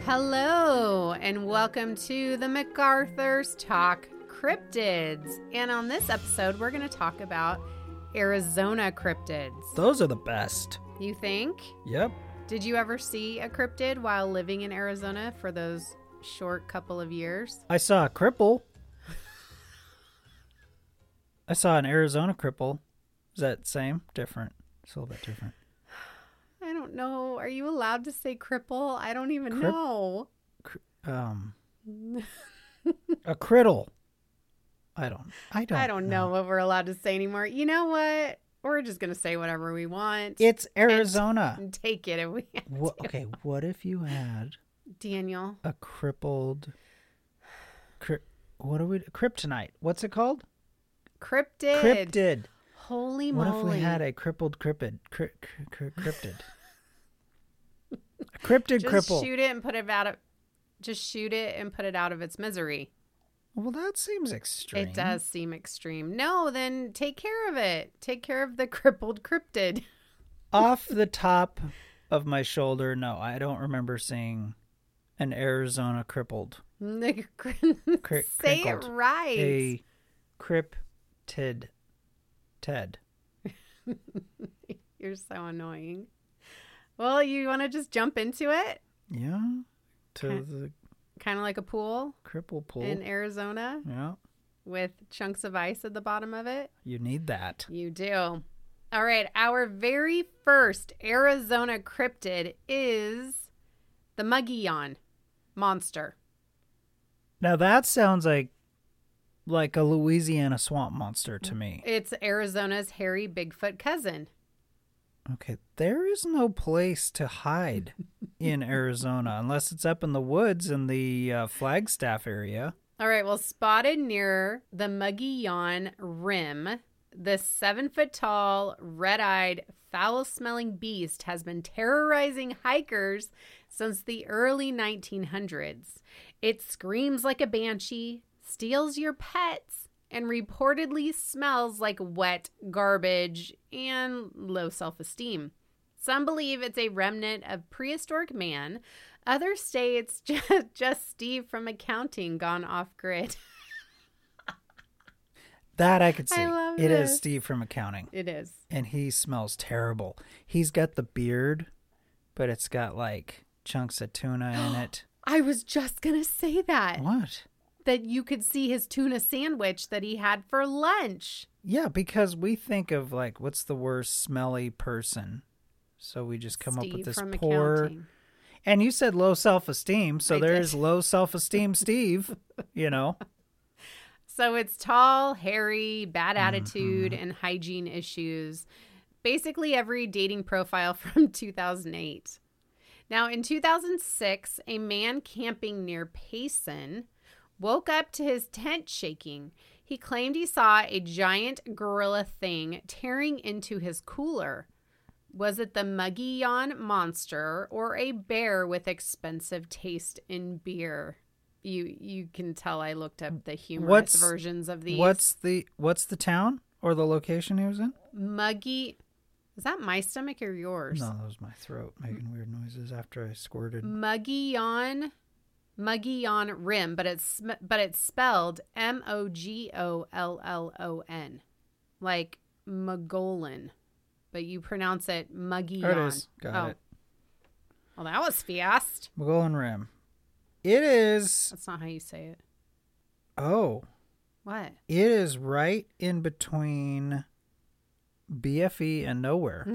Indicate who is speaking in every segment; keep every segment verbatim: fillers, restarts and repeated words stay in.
Speaker 1: Hello, and welcome to the MacArthur's Talk Cryptids. And on this episode, we're going to talk about Arizona cryptids.
Speaker 2: Those are the best.
Speaker 1: You think?
Speaker 2: Yep.
Speaker 1: Did you ever see a cryptid while living in Arizona for those short couple of years?
Speaker 2: I saw a cripple. I saw an Arizona cripple. Is that same? Different? It's a little bit different.
Speaker 1: I don't know. Are you allowed to say cripple? I don't even
Speaker 2: Crip-
Speaker 1: know.
Speaker 2: Cr- um, a criddle. I don't. I don't.
Speaker 1: I don't know. know what we're allowed to say anymore. You know what? We're just gonna say whatever we want.
Speaker 2: It's Arizona.
Speaker 1: And take it if we have
Speaker 2: what,
Speaker 1: to.
Speaker 2: Okay. What if you had
Speaker 1: Daniel
Speaker 2: a crippled? Cri- what are we? Kryptonite. What's it called?
Speaker 1: Cryptid.
Speaker 2: Cryptid.
Speaker 1: Holy
Speaker 2: what
Speaker 1: moly!
Speaker 2: What if we had a crippled cryptid? Cri- cri- cri- cryptid. A cryptid
Speaker 1: just
Speaker 2: cripple.
Speaker 1: shoot it and put it out of. Just shoot it and put it out of its misery.
Speaker 2: Well, that seems extreme.
Speaker 1: It does seem extreme. No, then take care of it. Take care of the crippled cryptid.
Speaker 2: Off the top of my shoulder, no, I don't remember seeing an Arizona crippled.
Speaker 1: Cr- Say it right.
Speaker 2: A cryptid. Ted.
Speaker 1: You're so annoying. Well, you want to just jump into it?
Speaker 2: Yeah. To kind, the
Speaker 1: kind of like a pool.
Speaker 2: Cripple pool.
Speaker 1: In Arizona.
Speaker 2: Yeah.
Speaker 1: With chunks of ice at the bottom of it.
Speaker 2: You need that.
Speaker 1: You do. All right. Our very first Arizona cryptid is the Mogollon monster.
Speaker 2: Now that sounds like like a Louisiana swamp monster to me.
Speaker 1: It's Arizona's hairy Bigfoot cousin.
Speaker 2: Okay, there is no place to hide in Arizona unless it's up in the woods in the uh, Flagstaff area.
Speaker 1: All right, well, spotted near the Mogollon Rim, this seven-foot-tall, red-eyed, foul-smelling beast has been terrorizing hikers since the early nineteen hundreds. It screams like a banshee, steals your pets, and reportedly smells like wet garbage and low self-esteem. Some believe it's a remnant of prehistoric man. Others say it's just, just Steve from accounting gone off-grid.
Speaker 2: That I could see.
Speaker 1: I love
Speaker 2: it
Speaker 1: this.
Speaker 2: is Steve from accounting.
Speaker 1: It is.
Speaker 2: And he smells terrible. He's got the beard, but it's got like chunks of tuna in it.
Speaker 1: I was just going to say that.
Speaker 2: What?
Speaker 1: That you could see his tuna sandwich that he had for lunch.
Speaker 2: Yeah, because we think of like, what's the worst smelly person? So we just come
Speaker 1: Steve
Speaker 2: up with this
Speaker 1: from
Speaker 2: poor.
Speaker 1: Accounting.
Speaker 2: And you said low self-esteem, so
Speaker 1: I
Speaker 2: there's
Speaker 1: did.
Speaker 2: low self-esteem Steve, you know.
Speaker 1: So it's tall, hairy, bad attitude,
Speaker 2: Mm-hmm.
Speaker 1: and hygiene issues. Basically every dating profile from two thousand eight. Now, in two thousand six, a man camping near Payson woke up to his tent shaking. He claimed he saw a giant gorilla thing tearing into his cooler. Was it the Mogollon monster or a bear with expensive taste in beer? You you can tell I looked up the humorous
Speaker 2: What's,
Speaker 1: versions of these.
Speaker 2: What's the what's the town or the location he was in?
Speaker 1: Muggy. Is that my stomach or yours?
Speaker 2: No, that was my throat making weird noises after I squirted.
Speaker 1: Mogollon. Mogollon Rim, but it's but it's spelled M O G O L L O N, like Mogollon, but you pronounce it Mogollon.
Speaker 2: There it is. Got
Speaker 1: oh.
Speaker 2: it.
Speaker 1: Well, that was fast.
Speaker 2: Mogollon Rim. It is.
Speaker 1: That's not how you say it.
Speaker 2: Oh.
Speaker 1: What?
Speaker 2: It is right in between B F E and nowhere.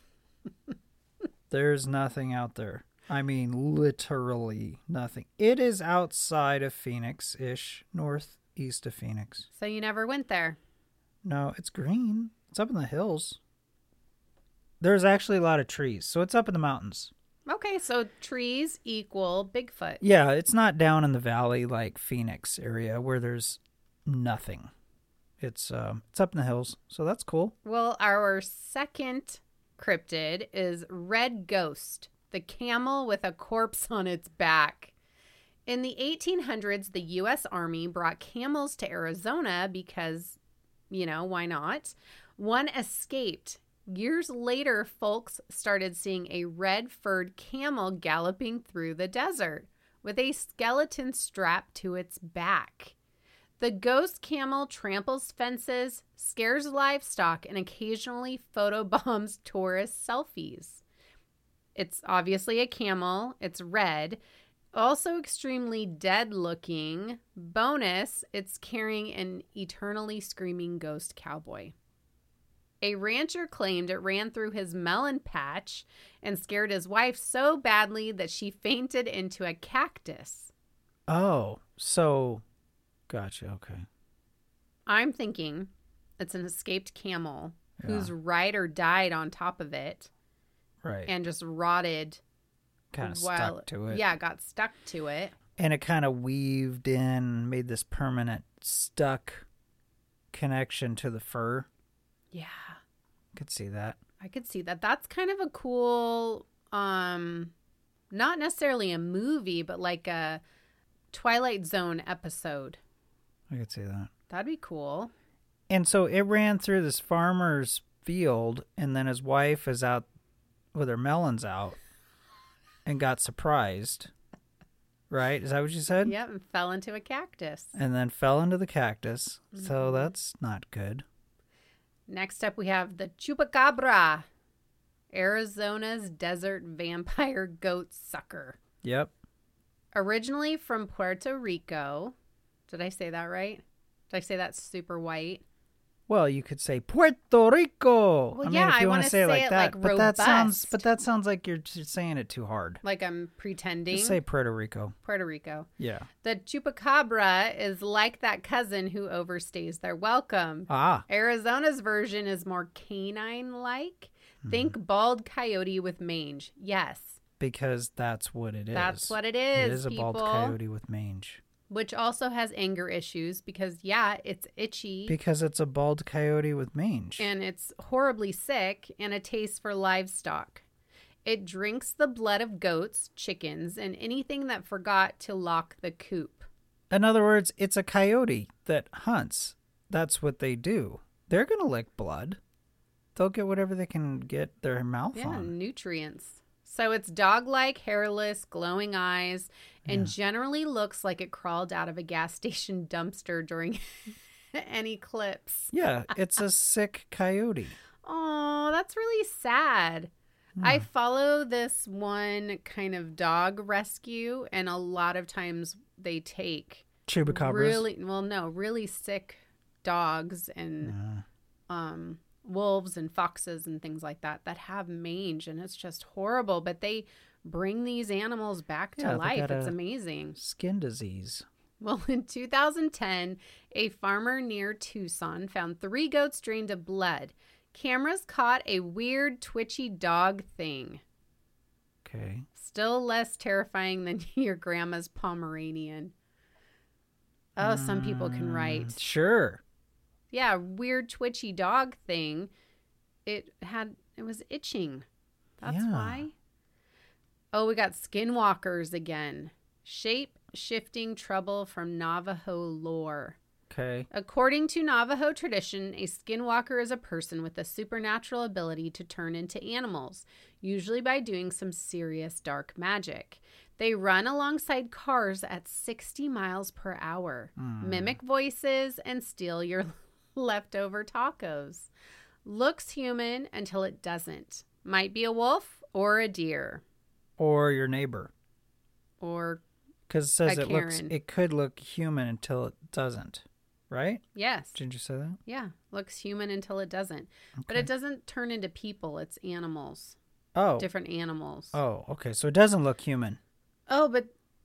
Speaker 2: There's nothing out there. I mean, literally nothing. It is outside of Phoenix-ish, northeast of Phoenix.
Speaker 1: So you never went there?
Speaker 2: No, it's green. It's up in the hills. There's actually a lot of trees, so it's up in the mountains.
Speaker 1: Okay, so trees equal Bigfoot.
Speaker 2: Yeah, it's not down in the valley like Phoenix area where there's nothing. It's um, it's up in the hills, so that's cool.
Speaker 1: Well, our second cryptid is Red Ghost, the camel with a corpse on its back. In the eighteen hundreds, the U S Army brought camels to Arizona because, you know, why not? One escaped. Years later, folks started seeing a red-furred camel galloping through the desert. with a skeleton strapped to its back. The ghost camel tramples fences, scares livestock, and occasionally photobombs tourist selfies. It's obviously a camel. It's red. Also extremely dead-looking. Bonus, it's carrying an eternally screaming ghost cowboy. A rancher claimed it ran through his melon patch and scared his wife so badly that she fainted into a cactus.
Speaker 2: Oh, so... Gotcha, okay.
Speaker 1: I'm thinking it's an escaped camel
Speaker 2: Yeah.
Speaker 1: whose rider died on top of it.
Speaker 2: Right.
Speaker 1: And just rotted.
Speaker 2: Kind of
Speaker 1: while,
Speaker 2: stuck to it.
Speaker 1: Yeah, got stuck to it.
Speaker 2: And it kind of weaved in, made this permanent stuck connection to the fur.
Speaker 1: Yeah.
Speaker 2: Could see that.
Speaker 1: I could see that. That's kind of a cool, um, not necessarily a movie, but like a Twilight Zone episode.
Speaker 2: I could see that.
Speaker 1: That'd be cool.
Speaker 2: And so it ran through this farmer's field, and then his wife is out with her melons out and got surprised. Right? Is that what you said?
Speaker 1: Yep, and fell into a cactus.
Speaker 2: And then fell into the cactus.
Speaker 1: Mm-hmm.
Speaker 2: So that's not good.
Speaker 1: Next up, we have the chupacabra, Arizona's desert vampire goat sucker.
Speaker 2: Yep.
Speaker 1: Originally from Puerto Rico. Did I say that right? Did I say that super white?
Speaker 2: Well, you could say Puerto Rico.
Speaker 1: Well,
Speaker 2: I mean,
Speaker 1: yeah,
Speaker 2: if you
Speaker 1: I
Speaker 2: want
Speaker 1: wanna
Speaker 2: to say it
Speaker 1: say
Speaker 2: like
Speaker 1: it,
Speaker 2: that,
Speaker 1: like,
Speaker 2: but that sounds,
Speaker 1: robust.
Speaker 2: but that sounds like you're just saying it too hard.
Speaker 1: Like I'm pretending.
Speaker 2: Just say Puerto Rico.
Speaker 1: Puerto Rico.
Speaker 2: Yeah.
Speaker 1: The chupacabra is like that cousin who overstays their welcome.
Speaker 2: Ah.
Speaker 1: Arizona's version is more canine-like. Think bald coyote with mange. Yes.
Speaker 2: Because that's what it is.
Speaker 1: That's what it is,
Speaker 2: It is a
Speaker 1: people.
Speaker 2: bald coyote with mange.
Speaker 1: Which also has anger issues because, yeah, it's itchy.
Speaker 2: Because it's a bald coyote with mange.
Speaker 1: And it's horribly sick and a taste for livestock. It drinks the blood of goats, chickens, and anything that forgot to lock the coop.
Speaker 2: In other words, it's a coyote that hunts. That's what they do. They're going to lick blood. They'll get whatever they can get their mouth
Speaker 1: Yeah,
Speaker 2: on.
Speaker 1: nutrients. So it's dog-like, hairless, glowing eyes, and
Speaker 2: Yeah.
Speaker 1: generally looks like it crawled out of a gas station dumpster during an eclipse.
Speaker 2: Yeah, it's a sick coyote.
Speaker 1: Oh, that's really sad. I follow this one kind of dog rescue, and a lot of times they take
Speaker 2: Chupacabras.
Speaker 1: really, well, no, really sick dogs and
Speaker 2: Yeah.
Speaker 1: um, wolves and foxes and things like that that have mange, and it's just horrible. But they bring these animals back to
Speaker 2: Yeah, they
Speaker 1: life.
Speaker 2: got
Speaker 1: It's
Speaker 2: a-
Speaker 1: amazing.
Speaker 2: Skin disease.
Speaker 1: Well, in two thousand ten, a farmer near Tucson found three goats drained of blood. Cameras caught a weird, twitchy dog thing.
Speaker 2: Okay.
Speaker 1: Still less terrifying than your grandma's Pomeranian. Oh, some people can write.
Speaker 2: Sure.
Speaker 1: Yeah, weird, twitchy dog thing. It had, it was itching. That's
Speaker 2: Yeah.
Speaker 1: why. Oh, we got skinwalkers again. Shape shifting trouble from Navajo lore.
Speaker 2: Okay.
Speaker 1: According to Navajo tradition, a skinwalker is a person with a supernatural ability to turn into animals, usually by doing some serious dark magic. They run alongside cars at sixty miles per hour, mimic voices, and steal your leftover tacos. Looks human until it doesn't. Might be a wolf or a deer
Speaker 2: Or your neighbor.
Speaker 1: or,
Speaker 2: Because it says
Speaker 1: A
Speaker 2: it looks,
Speaker 1: Karen.
Speaker 2: it could look human until it doesn't. Right?
Speaker 1: yes.
Speaker 2: Didn't you say that?
Speaker 1: Yeah, looks human until it doesn't. But
Speaker 2: Okay.
Speaker 1: it doesn't turn into people. It's animals,
Speaker 2: Oh.
Speaker 1: different animals.
Speaker 2: Oh, okay. So it doesn't look human.
Speaker 1: Oh, but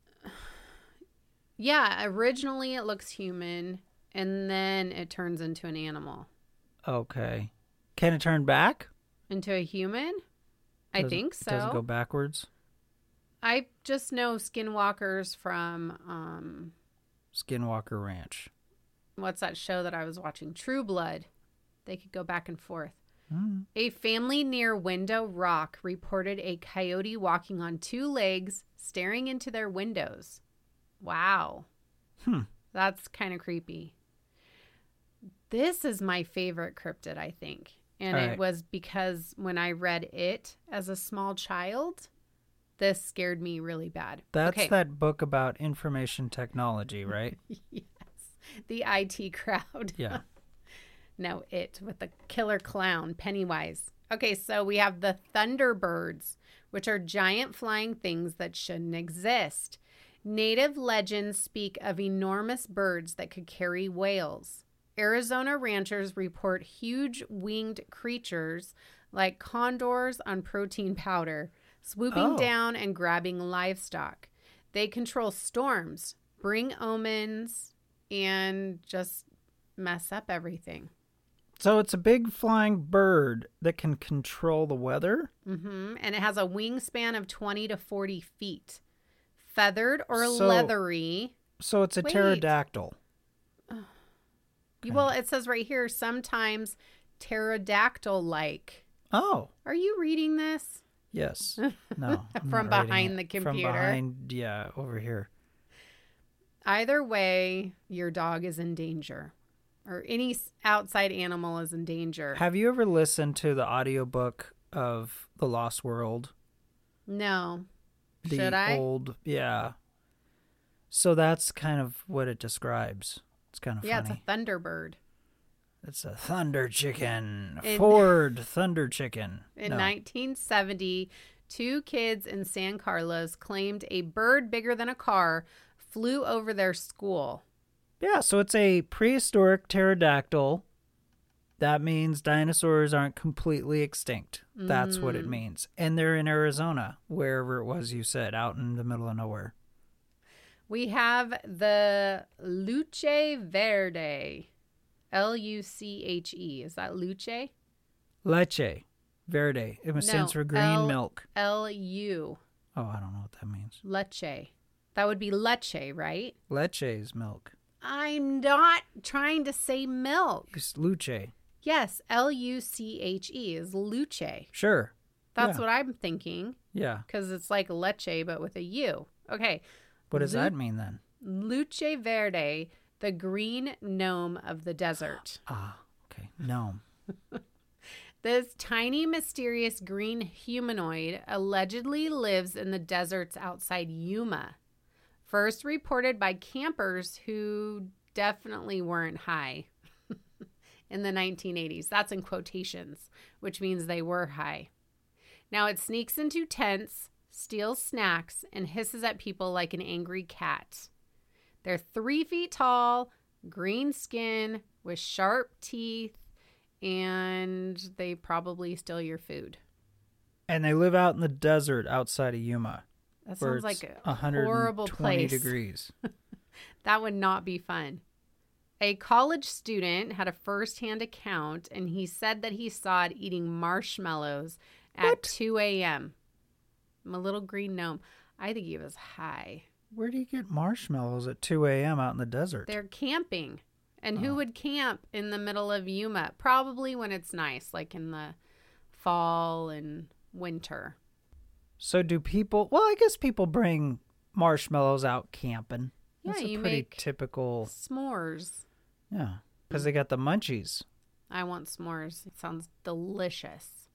Speaker 1: yeah, originally it looks human and then it turns into an animal.
Speaker 2: Okay. Can it turn back?
Speaker 1: Into a human? I
Speaker 2: Does it-
Speaker 1: think
Speaker 2: It doesn't
Speaker 1: so.
Speaker 2: go backwards?
Speaker 1: I just know skinwalkers from um
Speaker 2: Skinwalker Ranch.
Speaker 1: what's that show that I was watching? True Blood. They could go back and forth.
Speaker 2: Mm.
Speaker 1: A family near Window Rock reported a coyote walking on two legs, staring into their windows. Wow.
Speaker 2: Hmm.
Speaker 1: That's kind of creepy. This is my favorite cryptid, I think. And
Speaker 2: All
Speaker 1: it
Speaker 2: right.
Speaker 1: was because when I read it as a small child, This scared me really bad.
Speaker 2: That's
Speaker 1: okay.
Speaker 2: that book about information technology, right?
Speaker 1: Yes. The I T crowd.
Speaker 2: Yeah.
Speaker 1: No, it with the killer clown, Pennywise. Okay, so we have the Thunderbirds, which are giant flying things that shouldn't exist. Native legends speak of enormous birds that could carry whales. Arizona ranchers report huge winged creatures like condors on protein powder, swooping
Speaker 2: Oh.
Speaker 1: down and grabbing livestock. They control storms, bring omens, and just mess up everything.
Speaker 2: So it's a big flying bird that can control the weather?
Speaker 1: Mm-hmm. And it has a wingspan of twenty to forty feet. Feathered or
Speaker 2: So-
Speaker 1: leathery.
Speaker 2: So it's a
Speaker 1: Wait.
Speaker 2: pterodactyl.
Speaker 1: Well, it says right here, sometimes pterodactyl-like.
Speaker 2: Oh,
Speaker 1: Are you reading this?
Speaker 2: yes. No. I'm
Speaker 1: From
Speaker 2: not reading
Speaker 1: behind
Speaker 2: it.
Speaker 1: the
Speaker 2: From
Speaker 1: computer.
Speaker 2: behind, yeah, over here.
Speaker 1: Either way, your dog is in danger. Or any s- outside animal is in danger.
Speaker 2: Have you ever listened to the audiobook of The Lost World?
Speaker 1: No.
Speaker 2: The
Speaker 1: Should I?
Speaker 2: old, yeah. So that's kind of what it describes. It's kind of
Speaker 1: Yeah,
Speaker 2: funny.
Speaker 1: it's a thunderbird.
Speaker 2: It's a thunder chicken.
Speaker 1: In-
Speaker 2: Ford thunder chicken.
Speaker 1: In
Speaker 2: No.
Speaker 1: nineteen seventy, two kids in San Carlos claimed a bird bigger than a car flew over their school.
Speaker 2: Yeah, so it's a prehistoric pterodactyl. That means dinosaurs aren't completely extinct. That's what it
Speaker 1: Mm.
Speaker 2: means. And they're in Arizona, wherever it was you said, out in the middle of nowhere.
Speaker 1: We have the Luce Verde. L U C H E. Is that Luce?
Speaker 2: Leche verde. It was
Speaker 1: No,
Speaker 2: stands for green
Speaker 1: L-
Speaker 2: milk.
Speaker 1: L U.
Speaker 2: Oh, I don't know what that means.
Speaker 1: Leche. That would be leche, right?
Speaker 2: Leche is milk.
Speaker 1: I'm not trying to say milk.
Speaker 2: It's luce.
Speaker 1: Yes, L U C H E is Luce.
Speaker 2: Sure.
Speaker 1: That's
Speaker 2: Yeah.
Speaker 1: what I'm thinking
Speaker 2: Yeah.
Speaker 1: because it's like leche but with a U. Okay.
Speaker 2: What does
Speaker 1: Lu-
Speaker 2: that mean then?
Speaker 1: Luce Verde, the green gnome of the desert.
Speaker 2: Ah, okay. Gnome.
Speaker 1: This tiny, mysterious green humanoid allegedly lives in the deserts outside Yuma. First reported by campers who definitely weren't high in the nineteen eighties. That's in quotations, which means they were high. Now it sneaks into tents, steals snacks, and hisses at people like an angry cat. They're three feet tall, green skin, with sharp teeth, and they probably steal your food.
Speaker 2: And they live out in the desert outside of Yuma.
Speaker 1: That
Speaker 2: where
Speaker 1: sounds
Speaker 2: it's
Speaker 1: like a
Speaker 2: one hundred twenty
Speaker 1: horrible place.
Speaker 2: degrees.
Speaker 1: That would not be fun. A college student had a first-hand account, and he said that he saw it eating marshmallows at
Speaker 2: What?
Speaker 1: two a.m. I'm a little green gnome. I think he was high.
Speaker 2: Where do you get marshmallows at two a.m. out in the desert?
Speaker 1: They're camping. And
Speaker 2: Oh.
Speaker 1: who would camp in the middle of Yuma? Probably when it's nice, like in the fall and winter.
Speaker 2: So do people, well, I guess people bring marshmallows out camping.
Speaker 1: Yeah,
Speaker 2: That's a
Speaker 1: you
Speaker 2: pretty
Speaker 1: make
Speaker 2: typical,
Speaker 1: s'mores.
Speaker 2: yeah, because they got the munchies.
Speaker 1: I want s'mores. It sounds delicious.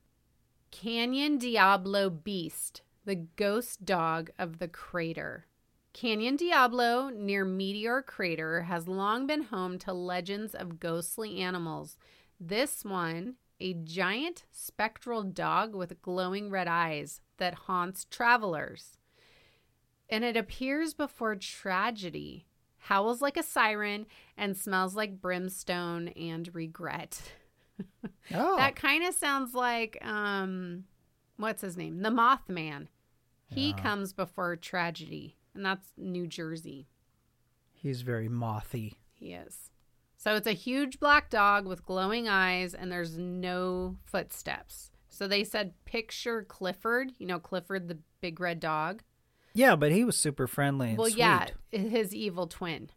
Speaker 1: Canyon Diablo Beast, the ghost dog of the crater. Canyon Diablo, near Meteor Crater, has long been home to legends of ghostly animals. This one, a giant spectral dog with glowing red eyes that haunts travelers. And it appears before tragedy, howls like a siren, and smells like brimstone and regret.
Speaker 2: Oh,
Speaker 1: That kind of sounds like, um, what's his name? The Mothman. He
Speaker 2: Yeah.
Speaker 1: comes before tragedy, and that's New Jersey.
Speaker 2: he's very mothy.
Speaker 1: He is. So it's a huge black dog with glowing eyes, and there's no footsteps. So they said, picture Clifford. You know, Clifford, the big red dog.
Speaker 2: Yeah, but he was super friendly and
Speaker 1: Well,
Speaker 2: sweet.
Speaker 1: yeah, his evil twin.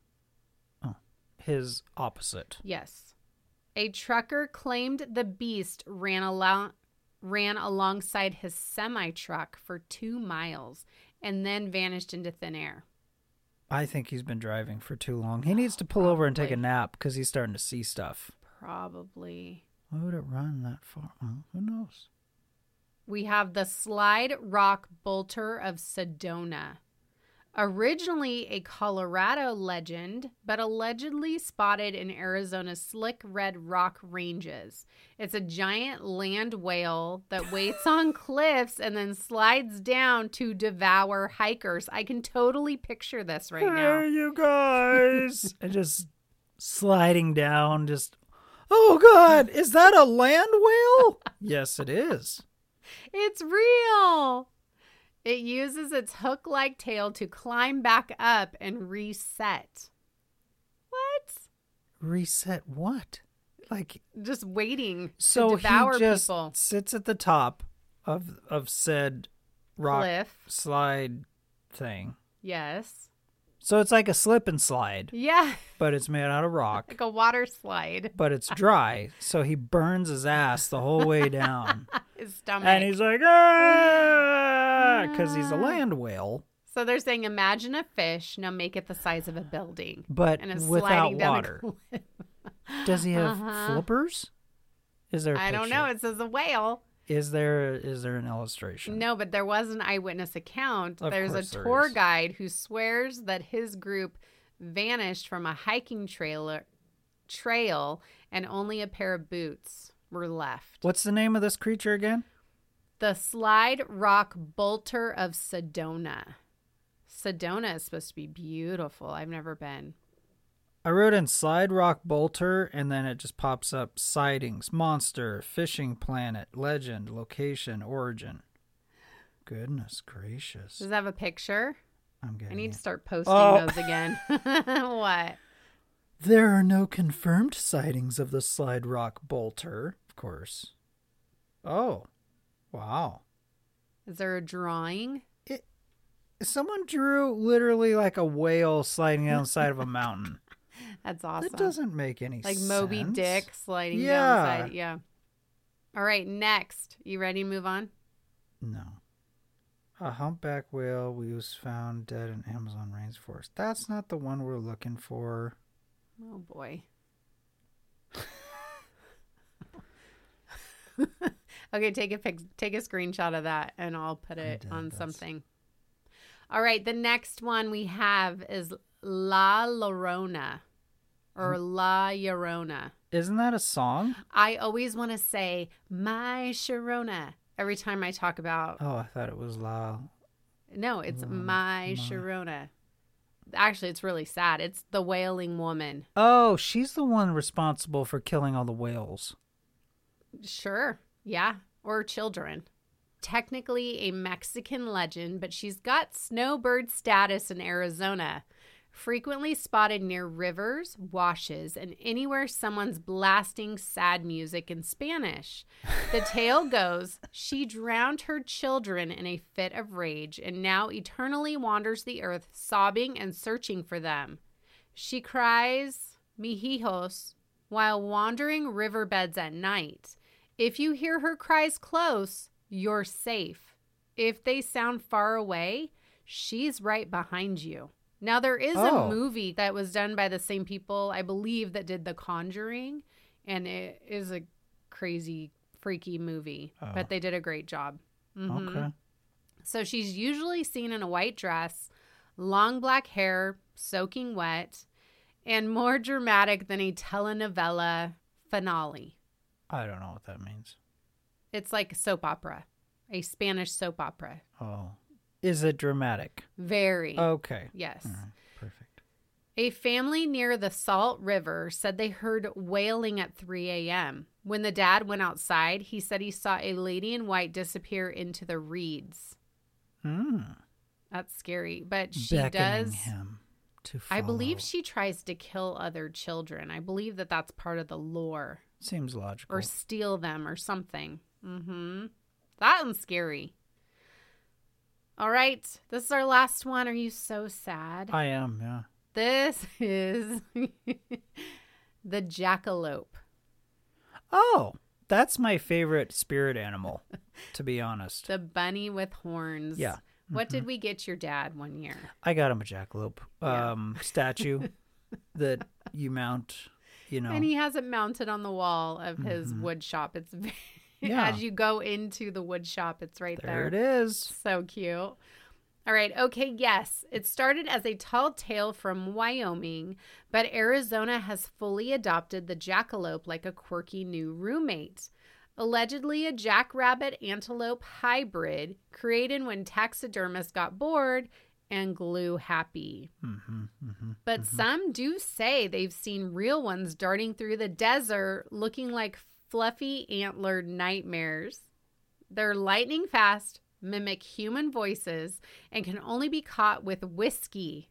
Speaker 2: His opposite.
Speaker 1: Yes. A trucker claimed the beast ran along ran alongside his semi-truck for two miles and then vanished into thin air.
Speaker 2: I think he's been driving for too long. He needs to pull over and take a
Speaker 1: Probably.
Speaker 2: nap because he's starting to see stuff.
Speaker 1: Probably.
Speaker 2: Why would it run that far? Well, who knows?
Speaker 1: we have the Slide Rock Bolter of Sedona. Originally a Colorado legend, but allegedly spotted in Arizona's Slick Red Rock Ranges. It's a giant land whale that waits on cliffs and then slides down to devour hikers. I can totally picture this right now.
Speaker 2: Hey, you guys. And just sliding down, just, oh, God, is that a land whale? Yes, it is.
Speaker 1: It's real. It uses its hook-like tail to climb back up and reset. What?
Speaker 2: Reset what? Like
Speaker 1: just waiting
Speaker 2: so
Speaker 1: to devour
Speaker 2: he just
Speaker 1: people.
Speaker 2: Sits at the top of of said rock
Speaker 1: Cliff.
Speaker 2: slide thing.
Speaker 1: Yes.
Speaker 2: So it's like a slip and slide.
Speaker 1: Yeah.
Speaker 2: But it's made out of rock.
Speaker 1: Like a water slide.
Speaker 2: But it's dry, so he burns his ass the whole way down.
Speaker 1: His stomach.
Speaker 2: And he's like, ah, because he's a land whale.
Speaker 1: So they're saying, imagine a fish, now make it the size of a building.
Speaker 2: But
Speaker 1: and it's
Speaker 2: without
Speaker 1: sliding down
Speaker 2: water.
Speaker 1: a cliff.
Speaker 2: Does he have
Speaker 1: Uh-huh.
Speaker 2: flippers? Is there a
Speaker 1: I don't
Speaker 2: picture?
Speaker 1: know. It says a whale.
Speaker 2: Is there is there an illustration?
Speaker 1: No, but there was an eyewitness account.
Speaker 2: Of
Speaker 1: There's a
Speaker 2: course there
Speaker 1: tour
Speaker 2: is.
Speaker 1: guide who swears that his group vanished from a hiking trailer trail and only a pair of boots were left.
Speaker 2: What's the name of this creature again?
Speaker 1: The Slide Rock Bolter of Sedona. Sedona is supposed to be beautiful. I've never been.
Speaker 2: I wrote in Slide Rock Bolter, and then it just pops up sightings, monster, fishing planet, legend, location, origin. Goodness gracious.
Speaker 1: Does it have a picture?
Speaker 2: I'm getting
Speaker 1: I need
Speaker 2: it.
Speaker 1: to start posting
Speaker 2: Oh.
Speaker 1: those again. What?
Speaker 2: There are no confirmed sightings of the Slide Rock Bolter, of course. Oh, wow.
Speaker 1: Is there a drawing?
Speaker 2: Someone drew literally like a whale sliding down the side of a mountain.
Speaker 1: That's awesome.
Speaker 2: That doesn't make any
Speaker 1: like
Speaker 2: sense.
Speaker 1: Moby Dick sliding
Speaker 2: Yeah.
Speaker 1: down the side. Yeah. All right, next. You ready to move on?
Speaker 2: No. A humpback whale was found dead in Amazon rainforest. That's not the one we're looking for.
Speaker 1: Oh, boy. Okay, take a pic- take a screenshot of that, and I'll put it
Speaker 2: did,
Speaker 1: on
Speaker 2: that's-
Speaker 1: something. All right, the next one we have is La Llorona, or La Llorona.
Speaker 2: Isn't that a song?
Speaker 1: I always want to say, my Sharona, every time I talk about...
Speaker 2: Oh, I thought it was La.
Speaker 1: No, it's
Speaker 2: La-
Speaker 1: my
Speaker 2: Ma-
Speaker 1: Sharona. Actually, it's really sad. It's the wailing woman.
Speaker 2: Oh, she's the one responsible for killing all the whales.
Speaker 1: Sure. Yeah. Or children. Technically a Mexican legend, but she's got snowbird status in Arizona. Frequently spotted near rivers, washes, and anywhere someone's blasting sad music in Spanish. The tale goes, she drowned her children in a fit of rage and now eternally wanders the earth, sobbing and searching for them. She cries, "Mi hijos," while wandering riverbeds at night. If you hear her cries close, you're safe. If they sound far away, she's right behind you. Now, there is
Speaker 2: Oh.
Speaker 1: a movie that was done by the same people, I believe, that did The Conjuring, and it is a crazy, freaky movie,
Speaker 2: Oh.
Speaker 1: but they did a great job. Mhm.
Speaker 2: Okay.
Speaker 1: So she's usually seen in a white dress, long black hair, soaking wet, and more dramatic than a telenovela finale.
Speaker 2: I don't know what that means.
Speaker 1: It's like a soap opera, a Spanish soap opera.
Speaker 2: Oh. Is it dramatic?
Speaker 1: Very.
Speaker 2: Okay.
Speaker 1: Yes.
Speaker 2: All right. Perfect.
Speaker 1: A family near the Salt River said they heard wailing at three a.m. When the dad went outside, he said he saw a lady in white disappear into the reeds.
Speaker 2: Mm.
Speaker 1: That's scary. But she
Speaker 2: Beckoning
Speaker 1: does.
Speaker 2: him to follow.
Speaker 1: I believe she tries to kill other children. I believe that that's part of the lore.
Speaker 2: Seems logical.
Speaker 1: Or steal them or something. Mm-hmm. That one's scary. All right. This is our last one. Are you so sad?
Speaker 2: I am, yeah.
Speaker 1: This is the jackalope.
Speaker 2: Oh, that's my favorite spirit animal, to be honest.
Speaker 1: The bunny with horns.
Speaker 2: Yeah.
Speaker 1: What did we get your dad one year?
Speaker 2: I got him a jackalope
Speaker 1: Yeah.
Speaker 2: um, statue that you mount, you know.
Speaker 1: And he has it mounted on the wall of his
Speaker 2: Mhm.
Speaker 1: wood shop. It's very,
Speaker 2: Yeah.
Speaker 1: As you go into the wood shop, it's right there.
Speaker 2: There it is.
Speaker 1: So cute. All right. Okay. Yes. It started as a tall tale from Wyoming, but Arizona has fully adopted the jackalope like a quirky new roommate. Allegedly a jackrabbit antelope hybrid created when taxidermists got bored and glue happy.
Speaker 2: Mm-hmm, mm-hmm,
Speaker 1: but
Speaker 2: mm-hmm.
Speaker 1: some do say they've seen real ones darting through the desert looking like fluffy antlered nightmares. They're lightning fast, mimic human voices, and can only be caught with whiskey.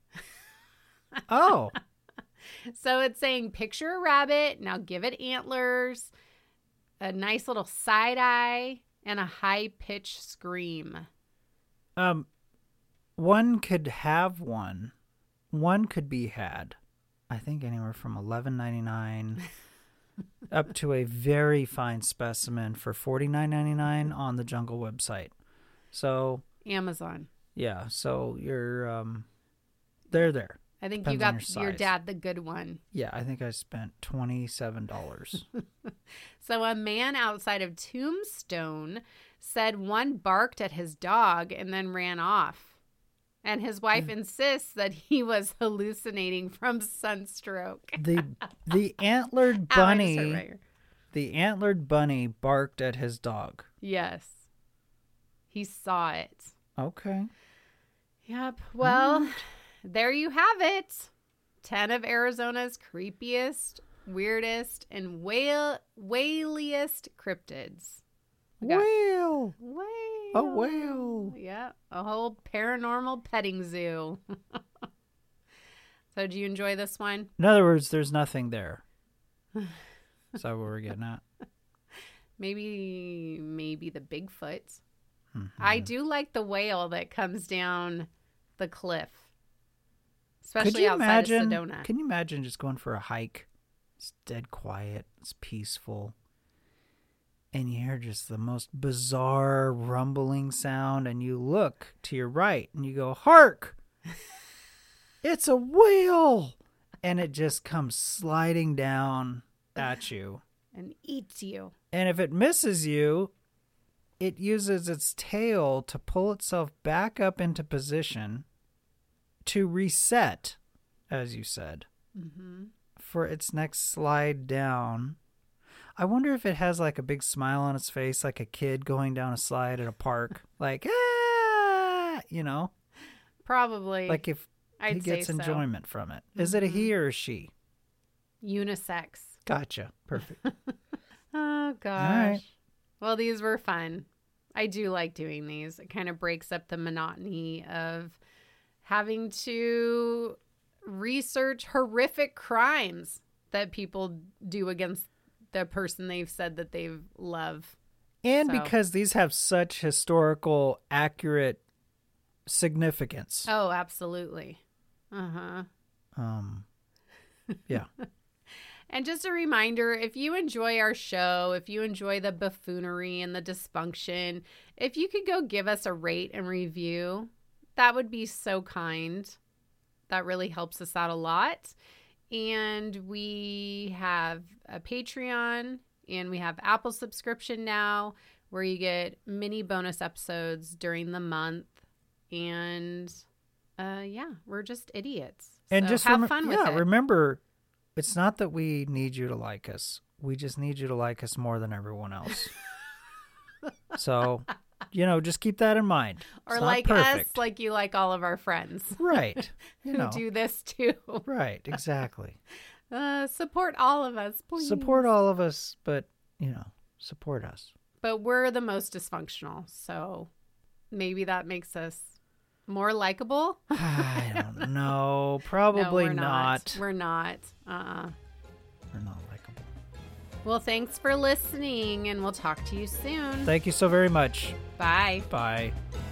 Speaker 2: Oh.
Speaker 1: So it's saying picture a rabbit, now give it antlers, a nice little side eye, and a high-pitched scream.
Speaker 2: Um, one could have one. One could be had. I think anywhere from eleven ninety-nine up to a very fine specimen for forty-nine ninety-nine on the Jungle website. So
Speaker 1: Amazon.
Speaker 2: Yeah, so you're um, they're there.
Speaker 1: I think
Speaker 2: Depends
Speaker 1: you
Speaker 2: on
Speaker 1: got
Speaker 2: your
Speaker 1: your
Speaker 2: size.
Speaker 1: dad the good one.
Speaker 2: Yeah, I think I spent twenty-seven dollars.
Speaker 1: So a man outside of Tombstone said one barked at his dog and then ran off. And his wife insists that he was hallucinating from sunstroke.
Speaker 2: the the antlered
Speaker 1: Ow, I just hurt
Speaker 2: bunny
Speaker 1: my ear.
Speaker 2: the antlered bunny barked at his dog.
Speaker 1: Yes. He saw it.
Speaker 2: Okay.
Speaker 1: Yep. Well, there you have it. ten of Arizona's creepiest, weirdest, and whale whaliest cryptids. We got
Speaker 2: Whale.
Speaker 1: whale.
Speaker 2: A whale.
Speaker 1: Yeah. A whole paranormal petting zoo. So do you enjoy this one?
Speaker 2: In other words, there's nothing there. Is that what we're getting at?
Speaker 1: Maybe, maybe the Bigfoot.
Speaker 2: Mm-hmm.
Speaker 1: I do like the whale that comes down the cliff. Especially
Speaker 2: Could you
Speaker 1: outside
Speaker 2: imagine,
Speaker 1: of Sedona.
Speaker 2: Can you imagine just going for a hike? It's dead quiet. It's peaceful. And you hear just the most bizarre rumbling sound. And you look to your right and you go, hark! It's a whale! And it just comes sliding down at you.
Speaker 1: And eats you.
Speaker 2: And if it misses you, it uses its tail to pull itself back up into position to reset, as you said,
Speaker 1: Mm-hmm.
Speaker 2: for its next slide down. I wonder if it has like a big smile on its face, like a kid going down a slide at a park, like, ah, you know,
Speaker 1: Probably.
Speaker 2: like if
Speaker 1: I'd
Speaker 2: he gets
Speaker 1: say so.
Speaker 2: enjoyment from it. Is it a he or a she?
Speaker 1: Unisex.
Speaker 2: Gotcha. Perfect.
Speaker 1: Oh, gosh.
Speaker 2: right.
Speaker 1: Well, these were fun. I do like doing these. It kind of breaks up the monotony of having to research horrific crimes that people do against the person they've said that they love.
Speaker 2: And
Speaker 1: So-
Speaker 2: because these have such historical, accurate significance.
Speaker 1: Oh, absolutely. Uh-huh.
Speaker 2: Um, yeah.
Speaker 1: And just a reminder, if you enjoy our show, if you enjoy the buffoonery and the dysfunction, if you could go give us a rate and review, that would be so kind. That really helps us out a lot. And we have a Patreon and we have Apple subscription now where you get mini bonus episodes during the month. And uh, yeah, we're just idiots.
Speaker 2: And
Speaker 1: So
Speaker 2: just
Speaker 1: have
Speaker 2: rem-
Speaker 1: fun with
Speaker 2: yeah,
Speaker 1: it.
Speaker 2: remember, it's not that we need you to like us. We just need you to like us more than everyone else. So, you know, just keep that in mind.
Speaker 1: Or
Speaker 2: It's not
Speaker 1: like us,
Speaker 2: perfect.
Speaker 1: like you like all of our friends
Speaker 2: Right. You
Speaker 1: who
Speaker 2: know.
Speaker 1: do this too.
Speaker 2: Right, exactly.
Speaker 1: Uh, support all of us, please.
Speaker 2: Support all of us, but, you know, support us.
Speaker 1: But we're the most dysfunctional, so maybe that makes us more likable.
Speaker 2: I don't know. Probably
Speaker 1: no, we're
Speaker 2: not.
Speaker 1: We're not. Uh-uh.
Speaker 2: We're not likable.
Speaker 1: Well, thanks for listening, and we'll talk to you soon.
Speaker 2: Thank you so very much.
Speaker 1: Bye.
Speaker 2: Bye.